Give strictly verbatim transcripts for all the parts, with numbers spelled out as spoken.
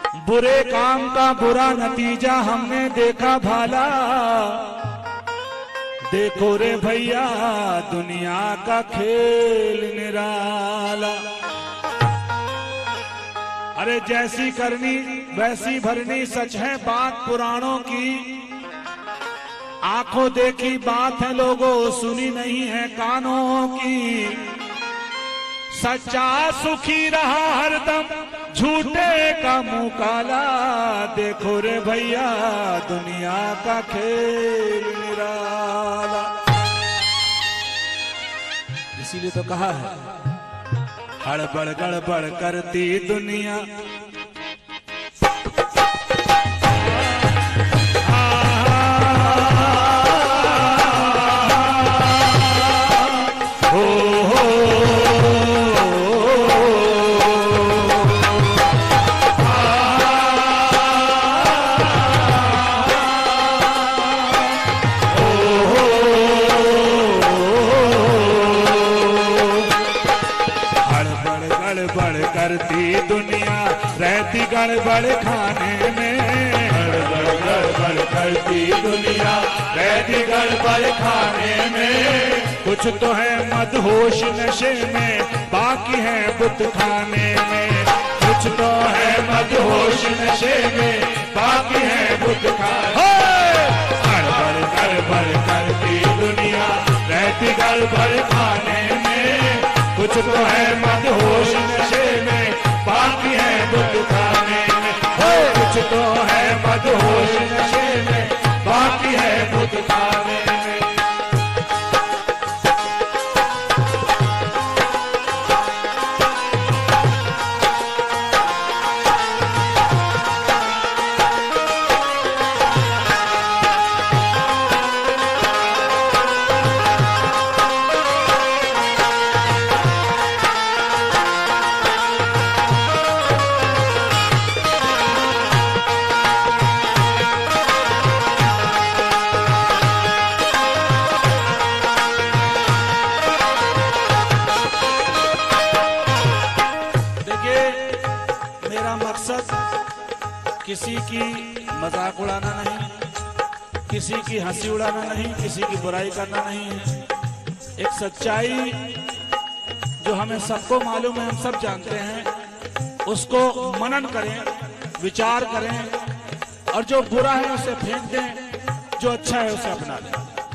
बुरे काम का बुरा नतीजा हमने देखा भाला। देखो रे भैया दुनिया का खेल निराला। अरे जैसी करनी वैसी भरनी, सच है बात पुराणों की। आंखों देखी बात है लोगों, सुनी नहीं है कानों की। सच्चा सुखी रहा हरदम, झूठे का मुंह काला। देखो रे भैया दुनिया का खेल निराला। इसीलिए तो कहा है हड़बड़ गड़बड़ करती दुनिया। करती दुनिया रहती गड़बड़ खाने में। गड़बड़ गड़बड़ करती दुनिया रहती गड़बड़ खाने में। कुछ तो है मदहोश नशे में, बाकी है बुत खाने में। कुछ तो है मदहोश नशे में, बाकी है बुत खाने में। गड़बड़ गड़बड़ करती दुनिया रहती गड़बड़ खाने में। कुछ तो है मदहोश नशे में, बाकी है बुत खाने में। कुछ तो है मदहोश नशे में, बाकी है बुत खाने में। किसी की मजाक उड़ाना नहीं, किसी की हंसी उड़ाना नहीं, किसी की बुराई करना नहीं है। एक सच्चाई जो हमें सबको मालूम है, हम सब जानते हैं, उसको मनन करें, विचार करें और जो बुरा है उसे फेंक दें, जो अच्छा है उसे अपना लें।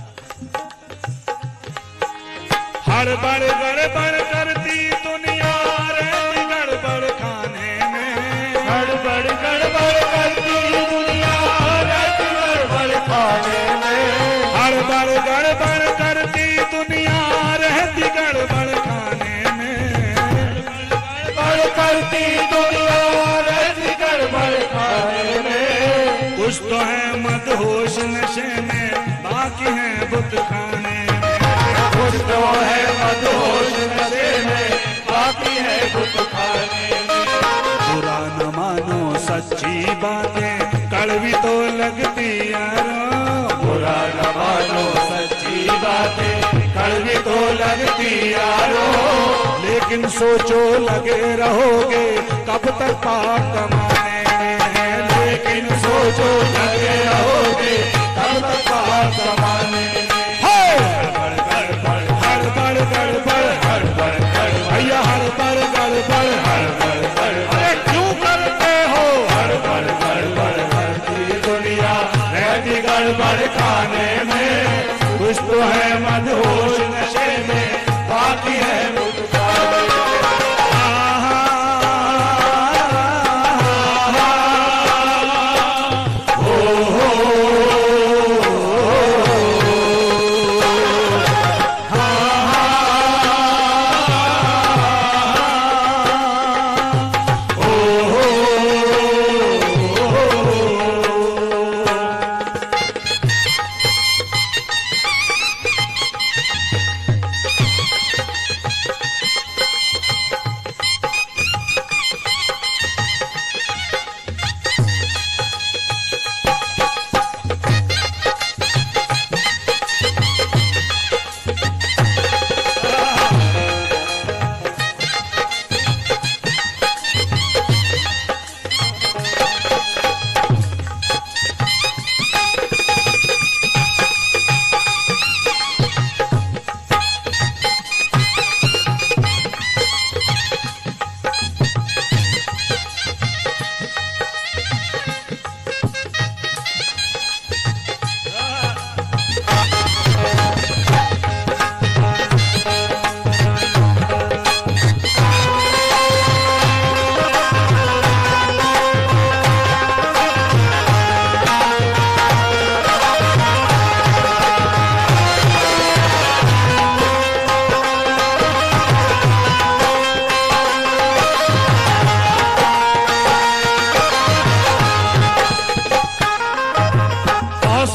हड़बड़ गड़बड़ करती दुनिया रहती गड़बड़ खाने में। हड़बड़ गड़बड़ करती दुनिया रहती गड़बड़ खाने में। हड़बड़ गड़बड़ करती दुनिया रहती गड़बड़ खाने में। गड़बड़ करती दुनिया रहती गड़बड़ खाने में। कुछ तो है मदहोश नशे में, बाकी है बुत खाने में। कुछ तो है मदहोश नशे में, बाकी है बुत खाने में। बुरा न मानो सच्ची बातें, कड़वी तो लगती यारो। बुरा न मानो सच्ची बातें, कड़वी तो लगती यारो। लेकिन सोचो लगे रहोगे कब तक पाप कमाने में। लेकिन सोचो लगे रहोगे कब तक पाप कमाने में। हड़बड़ गड़बड़ हड़बड़ भैया हड़बड़ गड़बड़ हड़बड़ गड़बड़। अरे क्यों करते हो हड़बड़ गड़बड़ करती दुनिया रहती गड़बड़ खाने में। कुछ तो है मदहोश नशे में, बाकी है बुत खाने में। हो हो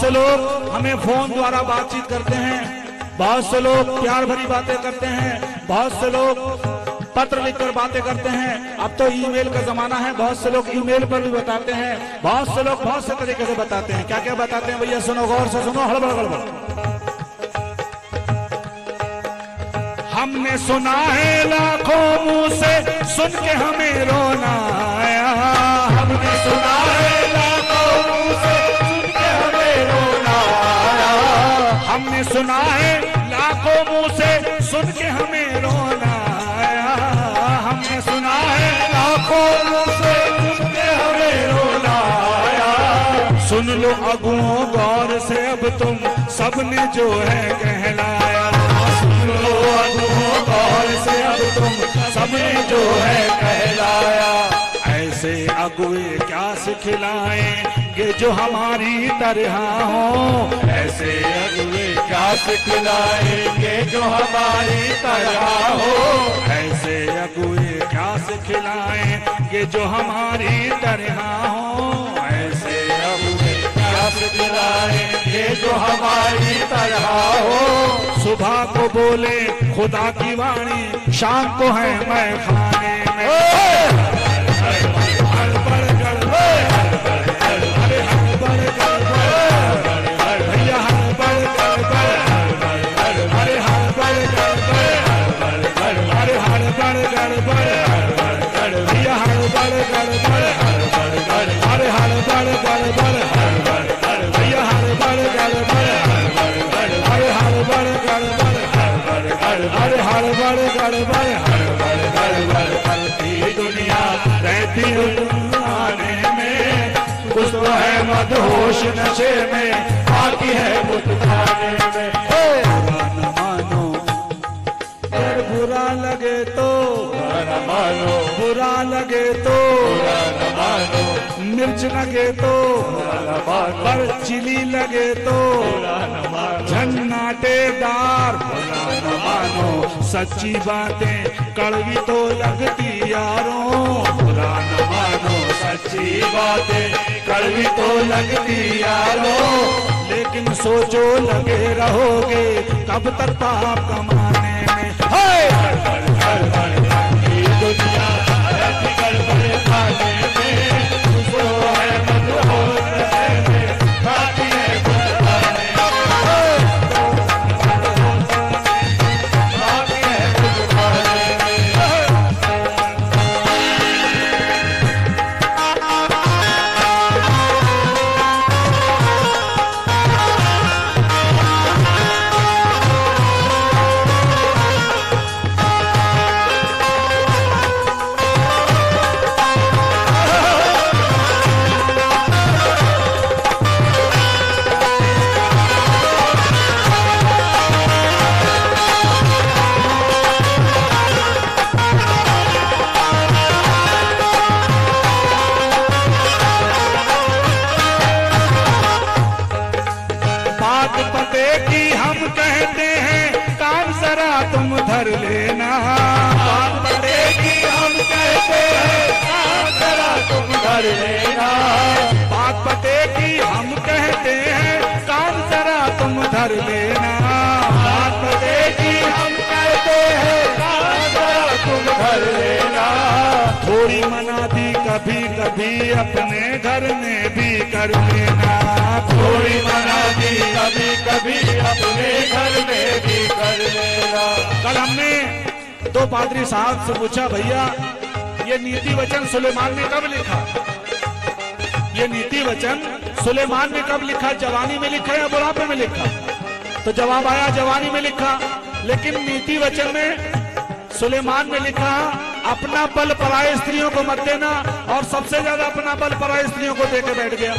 से लोग हमें फोन द्वारा बातचीत करते हैं, बहुत से लोग प्यार भरी बातें करते हैं, बहुत से लोग पत्र लिखकर बातें करते हैं। अब तो ईमेल का जमाना है, बहुत से लोग ईमेल पर भी बताते हैं, बहुत से लोग बहुत से तरीके से बताते हैं। क्या क्या बताते हैं भैया, सुनो गौर से सुनो, हड़बड़ गड़बड़। हमने सुना है लाखों मुंह से, सुन के हमें रोना आया। हमने सुना है लाखों मुंह से, सुन के हमें रोना आया। हमने सुना है लाखों मुंह से, सुन के हमें रोना आया। हमने सुना है लाखों मुंह से, सुन के हमें रोना आया। सुन लो अगुओं गौर से, अब तुम सबने जो है कहलाया। गौर से अब तुम सबने जो है कहलाया। ऐसे अगुए क्या सिखलाएंगे जो हमारी तरह हो। ऐसे अगुए क्या सिखलाएंगे जो हमारी तरह हो। ऐसे अगुए क्या सिखलाएंगे जो हमारी तरह हो। ऐसे अगुए क्या सिखलाएंगे जो हमारी तरह हो। सुबह को बोले खुदा की वाणी, शाम को है मैं खाने में। हड़बड़ गड़बड़, अरे हड़बड़ गड़बड़ भैया, हड़बड़ गड़बड़, अरे हड़बड़ गड़बड़, अरे हड़बड़ गड़बड़ भैया, हड़बड़ गड़बड़, अरे हड़बड़ गड़बड़ भैया, हड़बड़ गड़बड़, अरे हड़बड़ गड़बड़, अरे हड़बड़ गड़बड़, हड़बड़ गड़बड़ करती दुनिया रहती आने में। कुछ तो है मदहोश नशे में, बाकी है बुत खाने में। बुरा न मानो अगर बुरा लगे तो, बुरा न मानो बुरा लगे तो, बुरा न मानो मिर्च लगे तो, बुरा न मानो पर चिली लगे तो, बुरा न मानो झन्नाटेदार, बुरा न मानो सच्ची बातें कड़वी तो लगती यारों। बुरा न मानो सच्ची बातें कड़वी तो लगती यारों। लेकिन सोचो लगे रहोगे कब तक पाप कमाने में। हाय दुनिया ऐसी गड़बड़ खाने में, उसको है मदहोश में, बाकी है बुत खाने में। बाकी है बुत खाने में। तुम धर लेना, बात पड़ेगी हम कहते हैं, काम जरा तुम धर लेना। बात पड़ेगी हम कहते हैं, काम जरा तुम धर लेना। बात पड़ेगी हम कहते हैं, काम जरा तुम धर लेना। थोड़ी मना दी कभी कभी अपने घर में भी कर लेना। थोड़ी मना दी कभी कभी अपने घर में भी कर लेना। कल हमने दो पादरी साहब से पूछा, भैया ये नीति वचन सुलेमान ने कब लिखा? ये नीति वचन सुलेमान ने कब लिखा? जवानी में लिखा या बुढ़ापे में लिखा? तो जवाब आया जवानी में लिखा। लेकिन नीति वचन में सुलेमान ने लिखा अपना बल पराय स्त्रियों को मत देना, और सबसे ज्यादा अपना बल पराय स्त्रियों को देके बैठ गया।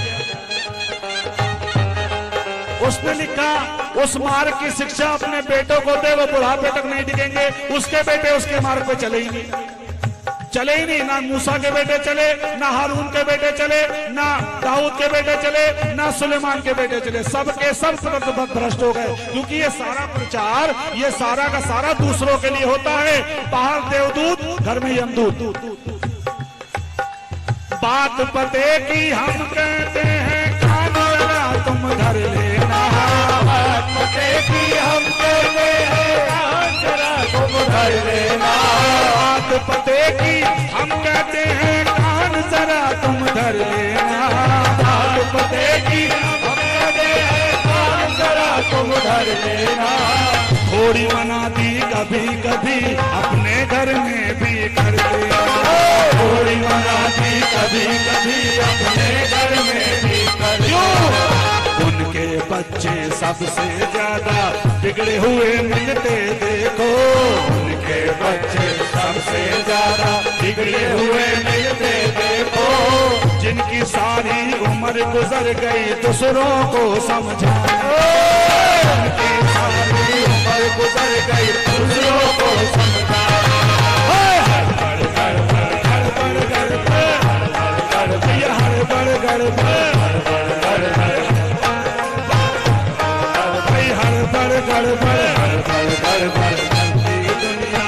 उसने लिखा उस मार्ग की शिक्षा अपने बेटों को दे, वो बुढ़ापे तक नहीं टिकेंगे। उसके बेटे उसके मार्ग पे चले ही नहीं, चले ही नहीं। ना मूसा के बेटे चले, ना हारून के बेटे चले, ना दाऊद के बेटे चले, ना सुलेमान के बेटे चले। सब के सब भ्रष्ट हो गए, क्योंकि ये सारा प्रचार, ये सारा का सारा दूसरों के लिए होता है। बाहर देवदूत, घर में यमदूत। बात पते की हम कहते हैं, काम जरा तुम तुम धर लेना। बात पते की हम कहते हैं कान जरा तुम धर लेना। बात पते की हम कहते हैं कान जरा तुम धर लेना। बात पते की हम कहते हैं कान जरा तुम धर लेना। थोड़ी मना दी कभी कभी अपने घर में भी कर लेना। थोड़ी मना दी कभी कभी अपने घर में भी कर लेना। उनके बच्चे सबसे ज्यादा बिगड़े हुए मिलते देखो। उनके बच्चे सबसे ज्यादा बिगड़े हुए मिलते देखो। जिनकी सारी उम्र गुजर गई दूसरों को समझाने। जिनकी सारी उम्र गुजर गई दूसरों को समझाने। हर घर घर घर घर घर घर भैया हर घर घर घर हर घर भाई हर घर घर घर हर घर घर दुनिया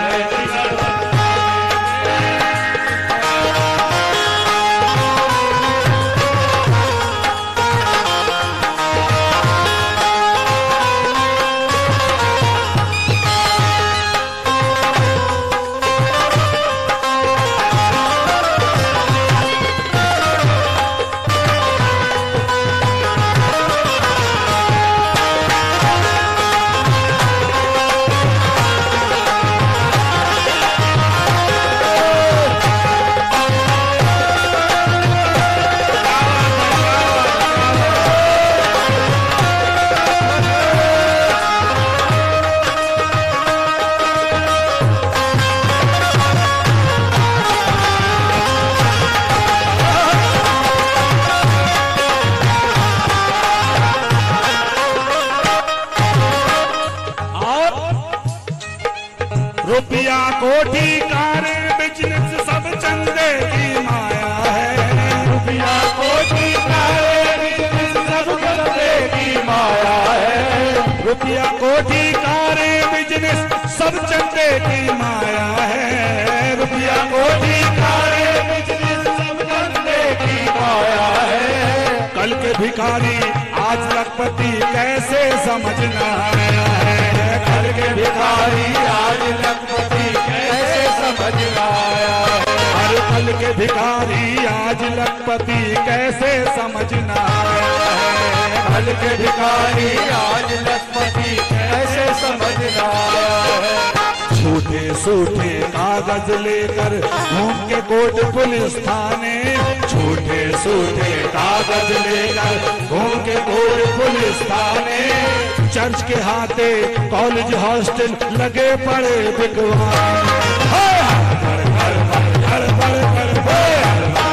रुपया कोठी कारें बिजनेस सब चंदे की माया है। रुपया कोठी कारें बिजनेस सब चंदे की माया है। रुपया कोठी कारें बिजनेस सब चंदे की माया है। रुपया कोठी कारें बिजनेस सब चंदे की माया है। कल के भिखारी आज लखपति कैसे समझना आया है। कल के भिखारी आज लखपति कैसे समझना आया है। हर कल के भिखारी आज लखपति कैसे समझना आया है। कल के भिखारी आज लखपति कैसे समझना आया है। झूठे सूठे कागज लेकर घूम के कोर्ट पुलिस थाने। झूठे सूठे कागज लेकर घूम के कोर्ट पुलिस थाने। चर्च के हाथे कॉलेज हॉस्टल लगे पड़े बिकवाने। हर घर घर घर घर घर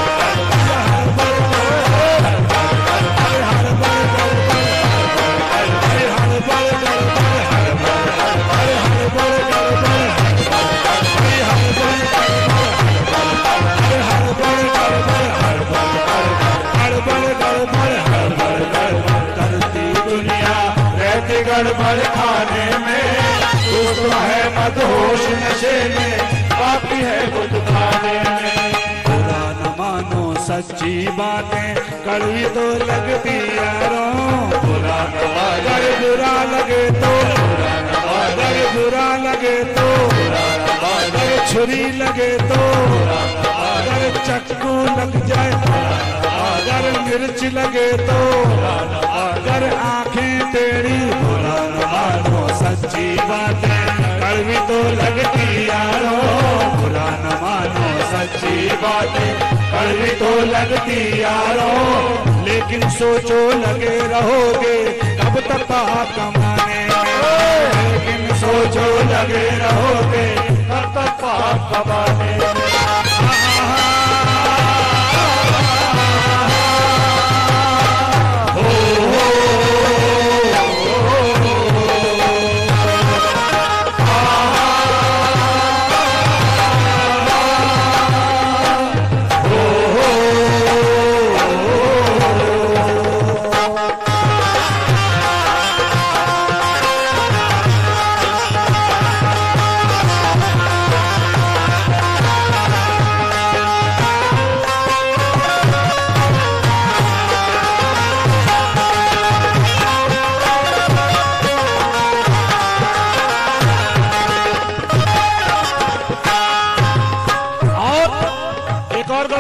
गड़बड़ खाने में तू तो है मदहोश नशे में बाकी है खुद खाने में। बुरा न मानो सच्ची बातें कड़वी तो लगती यारों। बुरा न मानो अगर बुरा लगे तो बुरा न मानो अगर बुरा लगे तो बुरा न मानो अगर छुरी लगे तो बुरा न मानो अगर चक्कू लग जाए अगर मिर्च लगे तो अगर आंखें तेरी बुरा न मानो सच्ची बातें कड़वी तो लगती यारो। बुरा न मानो सच्ची बातें कड़वी तो लगती यारो। लेकिन सोचो लगे रहोगे कब तक पाप कमाने में। लेकिन सोचो लगे रहोगे कब तक पाप कमाने में।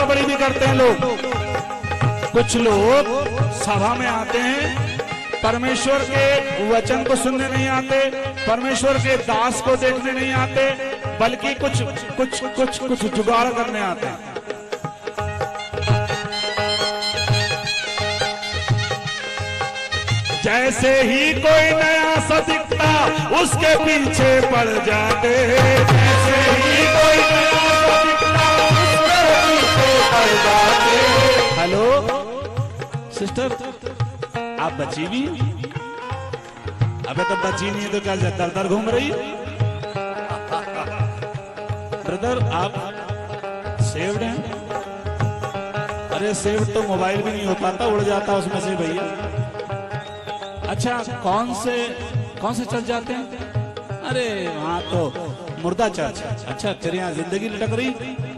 गड़बड़ी भी करते हैं लोग। कुछ लोग सभा में आते हैं, परमेश्वर के वचन को सुनने नहीं आते, परमेश्वर के दास को देखने नहीं आते, बल्कि कुछ कुछ कुछ कुछ जुगाड़ करने आते हैं। जैसे ही कोई नया सा दिखता उसके पीछे पड़ जाते, जैसे ही कोई नया सा दिखता उसके पीछे पड़ जाते। हेलो सिस्टर, आप बची भी? अबे तो बची नहीं है तो क्या दर दर घूम रही? ब्रदर आप सेव्ड हैं? अरे सेव्ड तो मोबाइल भी नहीं हो पाता, उड़ जाता उसमें से भैया। अच्छा कौन से कौन से चल जाते हैं? अरे वहां तो मुर्दा चर्च। अच्छा तेरे यहाँ जिंदगी लटक रही,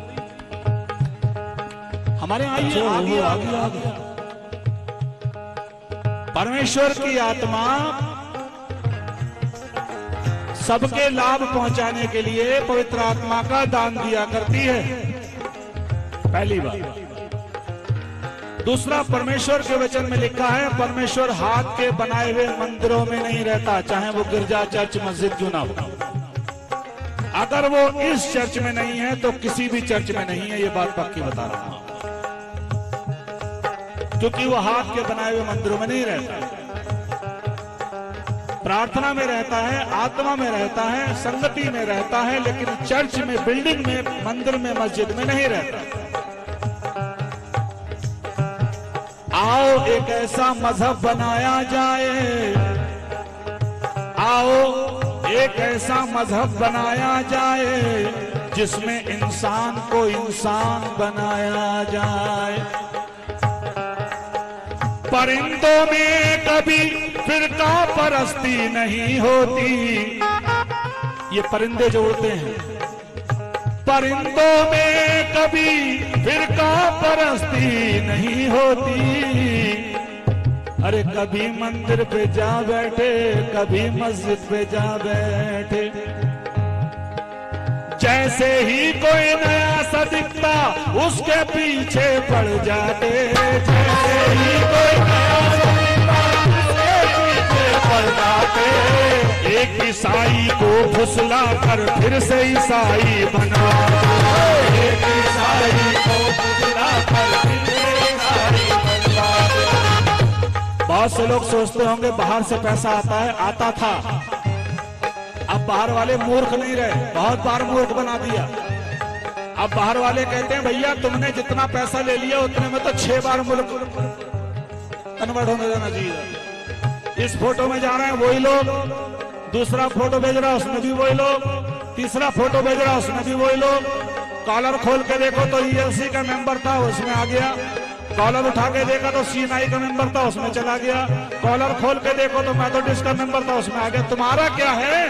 हमारे यहाँ आइए, आ गया आ गया आ गया। परमेश्वर की आत्मा सबके लाभ पहुंचाने के लिए पवित्र आत्मा का दान दिया करती है, पहली बात। दूसरा, परमेश्वर के वचन में लिखा है परमेश्वर हाथ के बनाए हुए मंदिरों में नहीं रहता, चाहे वो गिरजा चर्च मस्जिद क्यों ना हो। अगर वो इस चर्च में नहीं है तो किसी भी चर्च में नहीं है, ये बात पक्की बता रहा हूं, क्योंकि वो हाथ के बनाए हुए मंदिरों में नहीं रहता, प्रार्थना में रहता है, आत्मा में रहता है, संगति में रहता है, लेकिन चर्च में, बिल्डिंग में, मंदिर में, मस्जिद में नहीं रहता। आओ एक ऐसा मजहब बनाया जाए, आओ एक ऐसा मजहब बनाया जाए जिसमें इंसान को इंसान बनाया जाए। परिंदों में कभी फिरका परस्ती नहीं होती, ये परिंदे जो उड़ते हैं, परिंदों में कभी फिरका परस्ती नहीं होती। अरे कभी मंदिर पे जा बैठे, कभी मस्जिद पे जा बैठे, जैसे ही कोई नया सा दिखता उसके पीछे पड़ जाते, जैसे ही कोई नया सा दिखता उसके पीछे पड़ जाते। एक ईसाई को फुसला कर फिर से ईसाई बना, एक ईसाई को फुसला कर फिर से ईसाई बना। बहुत से लोग सोचते होंगे बाहर से पैसा आता है, आता था, अब बाहर वाले मूर्ख नहीं रहे, बहुत बार मूर्ख बना दिया। अब बाहर वाले कहते हैं भैया तुमने जितना पैसा ले लिया उतने में तो छह बार मुल्क कन्वर्ट होने जाना चाहिए। इस फोटो में जा रहे हैं वही लोग, दूसरा फोटो भेज रहा है उसमें भी वही लोग, तीसरा फोटो भेज रहा है उसमें भी वही लोग। कॉलर खोल के देखो तो ईएलसी का मेंबर था, उसमें आ गया। कॉलर उठा के देखा तो सीएनआई का मेंबर था, उसमें चला गया। कॉलर खोल के देखो तो मेथोडिस्ट का मेंबर था, उसमें आ गया। तुम्हारा क्या है?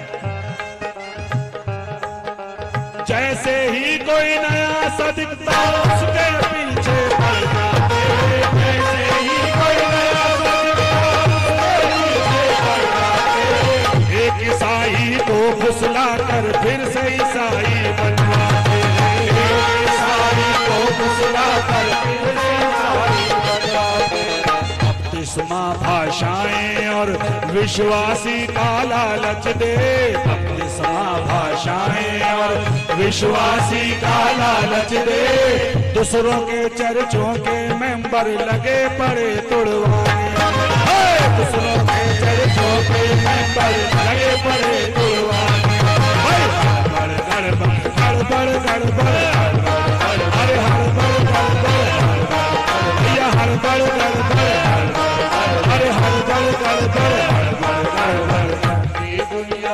जैसे ही कोई नया सा दिखता उसके पीछे पड़ जाते, जैसे ही कोई नया सा दिखता उसके पीछे पड़ जाते। एक ईसाई को फुसला कर फिर से ईसाई बनवाते, एक ईसाई को फुसला कर फिर से ईसाई बनवाते। बपतिस्मा भाषाएं और विश्वासी का लालच दे, बपतिस्मा भाषाएं और विश्वासी का लालच दे। दूसरों के चर्चों के मेंबर लगे पड़े तुड़वाने, दूसरों के चर्चों के मेंबर लगे पड़े तुड़वाने। गड़बड़ गड़बड़ गड़बड़ गड़बड़, अरे हड़बड़ गड़बड़ भैया, हड़बड़ गड़बड़, अरे हड़बड़ गड़बड़ गड़बड़। ये दुनिया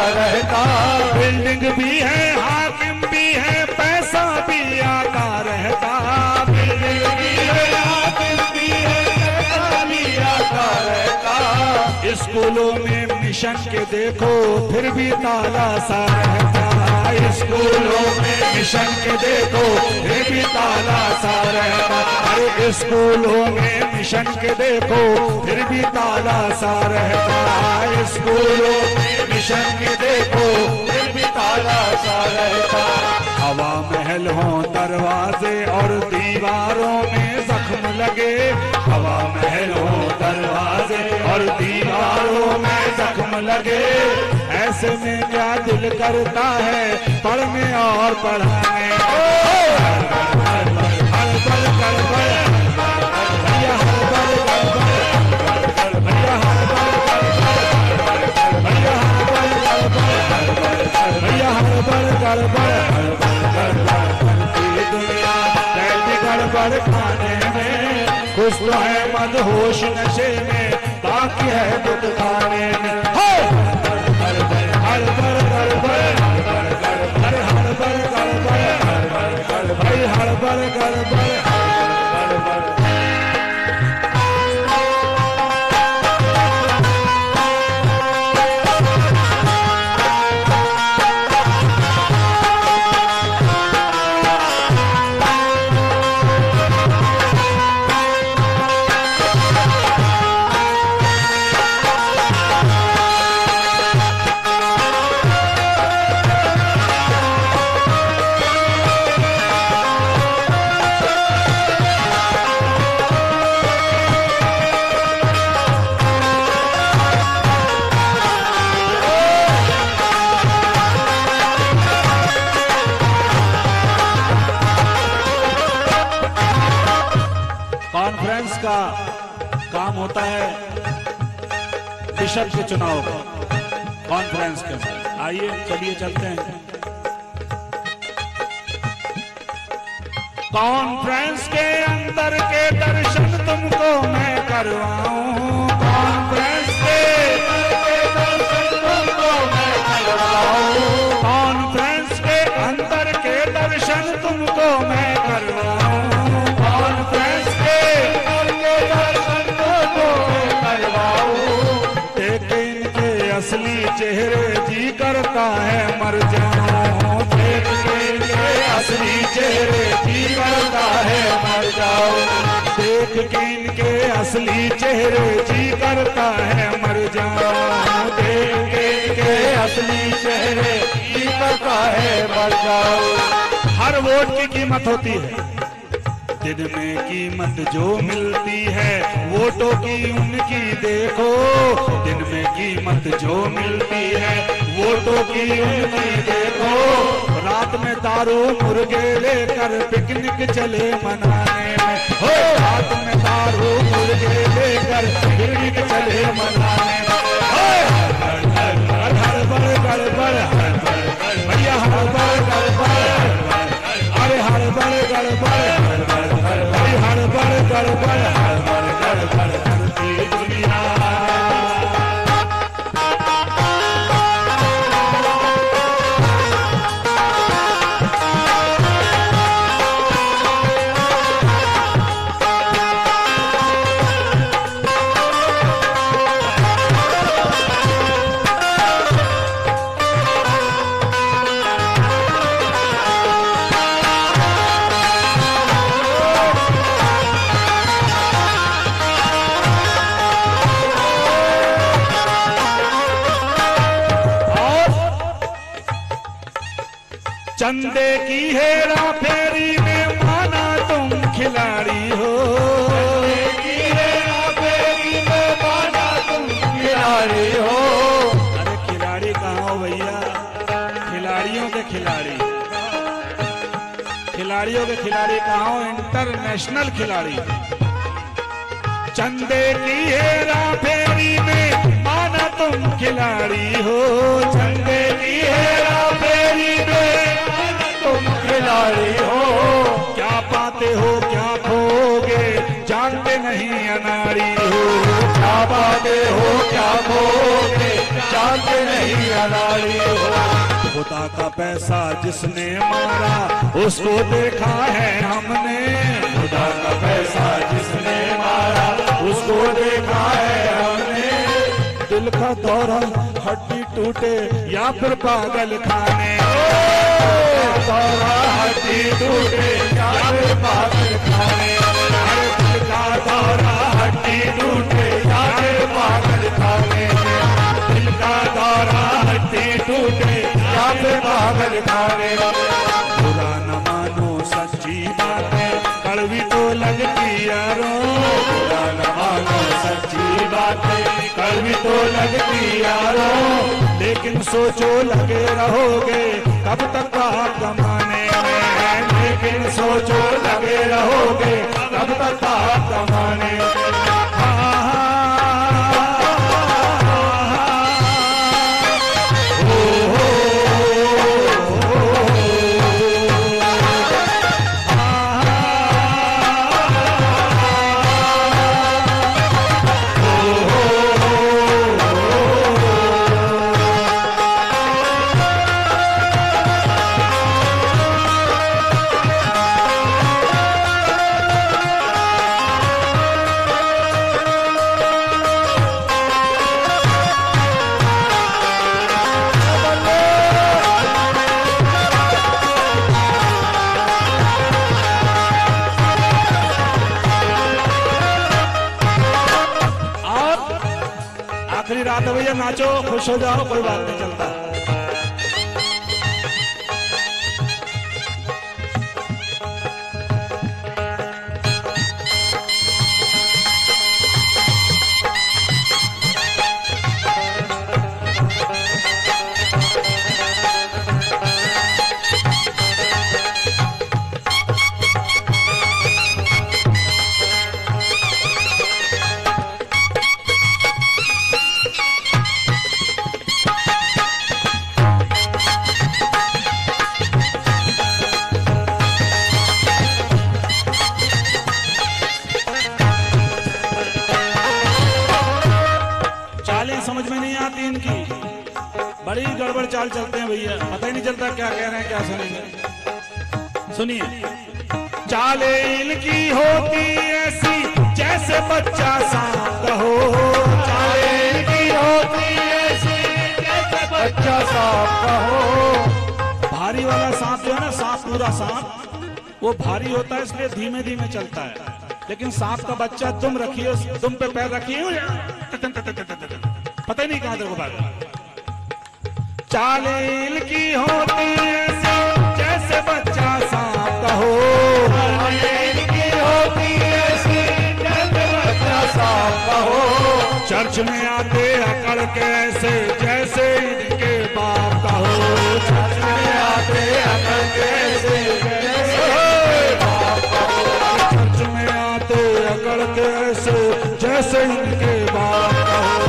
रहता। बिल्डिंग भी है, हाकिम भी है, पैसा भी आता रहता। बिल्डिंग भी है, हाकिम भी है, पैसा भी आता रहता। स्कूलों में मिशन के देखो फिर भी ताला सा रहता। स्कूलों में मिशन के देखो फिर भी ताला सा रहता। अरे स्कूलों में मिशन के देखो फिर भी ताला सा रहता। स्कूलों में मिशन के देखो फिर भी ताला सा रहता। हवा महल हो दरवाजे और दीवारों में जख्म लगे। हवा महल हो दरवाजे और दीवारों में जख्म लगे। ऐसे में क्या दिल करता है पढ़ने और पढ़ाने। हड़बड़ गड़बड़ भैया, हड़बड़ गड़बड़ भैया, हड़बड़ गड़बड़ भैया, हड़बड़ गड़बड़ भैया, हड़बड़ गड़बड़ दुनिया रहती गड़बड़ खाने में। कुछ तो है मदहोश नशे में, बाकी है दुख खाने में। हड़बड़ गड़बड़ अरे हड़बड़ गड़बड़ भाई, हड़बड़ गड़बड़। कॉन्फ्रेंस का काम होता है बिशप के चुनाव का। कॉन्फ्रेंस के आइए चलिए चलते हैं। कॉन्फ्रेंस के अंदर के दर्शन तुमको मैं करवाऊं। कॉन्फ्रेंस के दर्शन तुमको मैं करवाऊं। कॉन्फ्रेंस के अंदर के दर्शन तुमको मैं करवाऊं। कॉन्फ्रेंस के दर्शन तुमको मैं करवाऊं। देख इनके असली चेहरे जी करता है मर जाऊं। देख इनके असली चेहरे जी करता है मर जाऊं। देख के इनके असली चेहरे जी करता है मर जाऊं। देख के इनके असली चेहरे जी करता है मर जाऊं। हर वोट की कीमत होती है। दिन में कीमत जो मिलती है वोटों की उनकी देखो। दिन में कीमत जो मिलती है वोटों की उनकी देखो। रात में दारू मुर्गे लेकर पिकनिक चले मनाने में। हो रात में दारू मुर्गे लेकर पिकनिक चले मनाने में। हड़बड़ गड़बड़ भैया, हड़बड़ गड़बड़ अरे हड़बड़ गड़बड़ हड़बड़ गड़बड़ हड़बड़ गड़बड़ करती दुनिया। चंदे की हेरा फेरी में माना तुम खिलाड़ी हो। चंदे की हेरा फेरी में माना तुम खिलाड़ी हो। अरे खिलाड़ी कहाँ हो भैया, खिलाड़ियों के खिलाड़ी, खिलाड़ियों के खिलाड़ी कहाँ हो, इंटरनेशनल खिलाड़ी। चंदे की हेरा फेरी में माना तुम खिलाड़ी हो। चंदे की हेरा फेरी में तुम खिलाड़ी हो। क्या पाते हो क्या खोगे जानते नहीं अनाड़ी हो। क्या पाते हो क्या खोगे जानते नहीं अनाड़ी हो। खुदा का पैसा जिसने मारा उसको देखा है हमने, खुदा का पैसा जिसने मारा उसको देखा है हमने। दिल का दौरा हड्डी टूटे या फिर पागल खाने, दौरा हड्डी टूटे या फिर पागल खाने। अरे दिल का दौरा हड्डी टूटे या फिर पागल खाने। दिल का दौरा हड्डी टूटे या फिर पागल खाने। बुरा न मानो सच्ची बातें कड़वी तो लगती यारों, बुरा न मानो सच्ची बातें कड़वी तो लगती यारों। लेकिन सोचो लगे रहोगे कब तक आप कमाने में, लेकिन सोचो लगे रहोगे कब तक आप कमाने। आखिरी रात है भैया, नाचो खुश हो जाओ, कोई बात नहीं चलता। समझ में नहीं आती इनकी, बड़ी गड़बड़ चाल चलते हैं भैया, पता ही नहीं चलता क्या कह रहे हैं क्या सुनेंगे। सुनिए, चाले इनकी होती ऐसी जैसे बच्चा सांप हो, चाले इनकी होती ऐसी जैसे बच्चा सांप हो। भारी वाला सांप जो है ना, सांप पूरा सांप वो भारी होता है इसलिए धीमे धीमे चलता है, लेकिन सांप का बच्चा तुम रखिए, तुम पे पैर रखिए पता ही नहीं कहां तेरे को भाग। चालेल की होती ऐसी जैसे बच्चा सांप का हो, चालेल की होती ऐसी जैसे बच्चा सांप का हो। चर्च में आते अकड़ के ऐसे जैसे इनके बाप का हो, चर्च में आते अकड़ के ऐसे जैसे बाप का हो। चर्च में आते अकड़ के ऐसे जैसे इनके बाप का हो,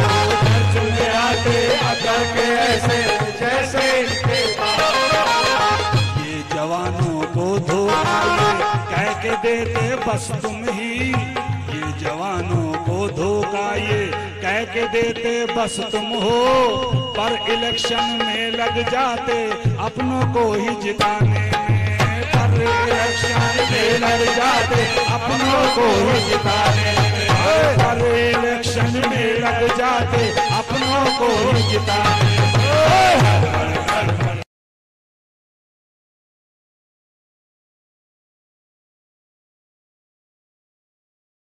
करके ऐसे जैसे इनके बाप। ये जवानों को धोखा ये कह के देते बस तुम ही, ये जवानों को धोखा ये कह के देते बस तुम हो, पर इलेक्शन में लग जाते अपनों को ही जिताने में, पर इलेक्शन में लग जाते अपनों को ही जिताने में, पर इलेक्शन में लग जाते अपनों को ही जिताने